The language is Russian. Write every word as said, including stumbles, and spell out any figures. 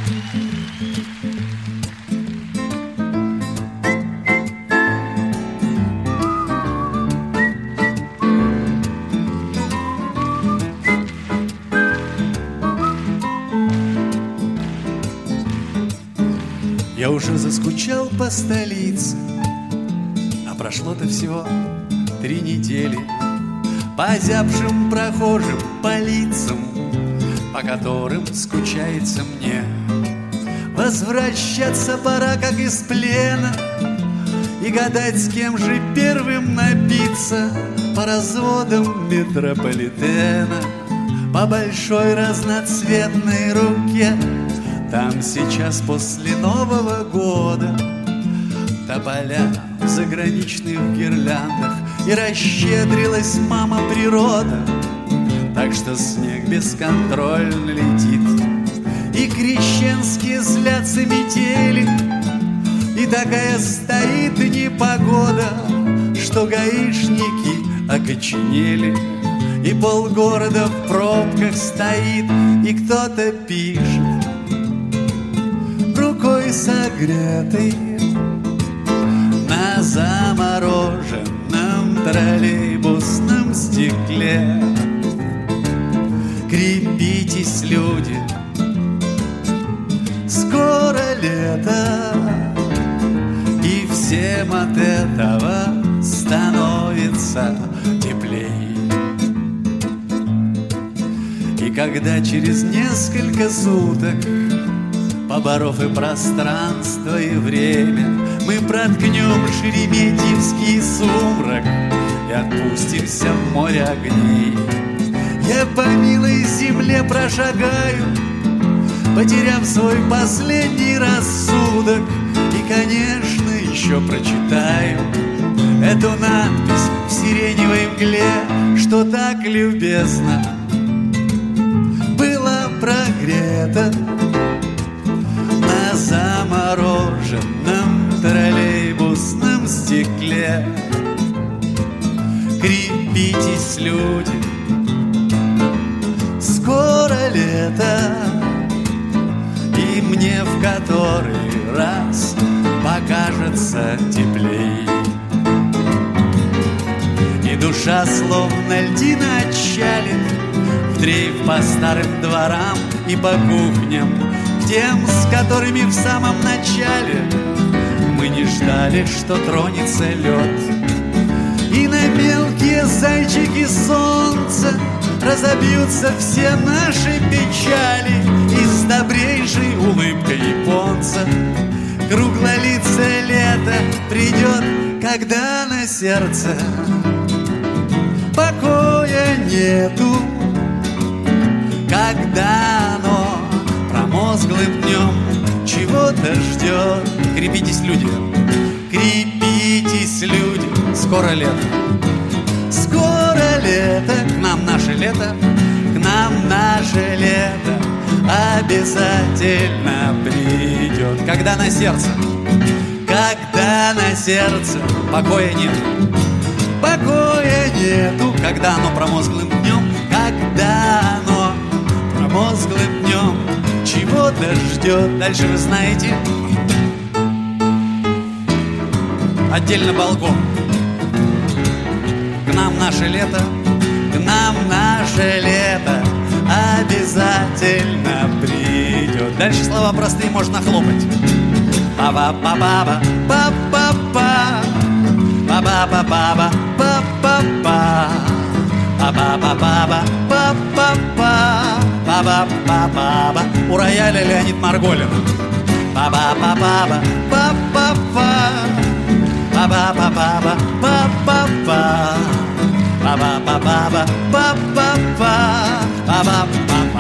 Я уже заскучал по столице, а прошло-то всего три недели. По озябшим прохожим, по лицам, по которым скучается мне. Возвращаться пора, как из плена, и гадать, с кем же первым напиться. По разводам метрополитена, по большой разноцветной руке. Там сейчас после Нового года тополя в заграничных гирляндах, и расщедрилась мама природа, так что снег бесконтрольно летит, и крещенские злятся метели, и такая стоит непогода, что гаишники окоченели, и полгорода в пробках стоит, и кто-то пишет рукой согретой на замороженном троллейбусном стекле. Крепитесь, люди, скоро лето, и всем от этого становится теплей. И когда через несколько суток, поборов и пространство, и время, мы проткнем шереметьевский сумрак и отпустимся в море огней, я по милой земле прошагаю, потеряв свой последний рассудок, и, конечно, еще прочитаю эту надпись в сиреневой мгле, что так любезно была прогрета на замороженном троллейбусном стекле. Крепитесь, люди, скоро лето, и мне в который раз покажется теплей. И душа словно льдина отчалит в дрейф по старым дворам и по кухням, к тем, с которыми в самом начале мы не ждали, что тронется лед. И на мелкие зайчики солнца разобьются все наши печали, и с добрейшей улыбкой японца круглолицее лето придет, когда на сердце покоя нету, когда оно промозглым днем чего-то ждет. Крепитесь, люди, крепитесь, люди, скоро лето. Скоро лето, к нам наше лето, к нам наше лето обязательно придет. Когда на сердце, когда на сердце покоя нет, покоя нету, когда оно промозглым днем, когда оно промозглым днем чего-то ждет. Дальше вы знаете. Отдельно балкон. К нам наше лето, к нам наше лето обязательно придет. Дальше слова простые, можно хлопать. Па-па-па-па, па-па-па, па-па-па-па, па-па-па, па-па-па-па, па-па-па, па-па-па-па. У рояля Леонид Марголин. Па-па-па-па, па-па-па, па-па-па-па, па-па-па, па-па-па-па, па-па-па, па-па-па.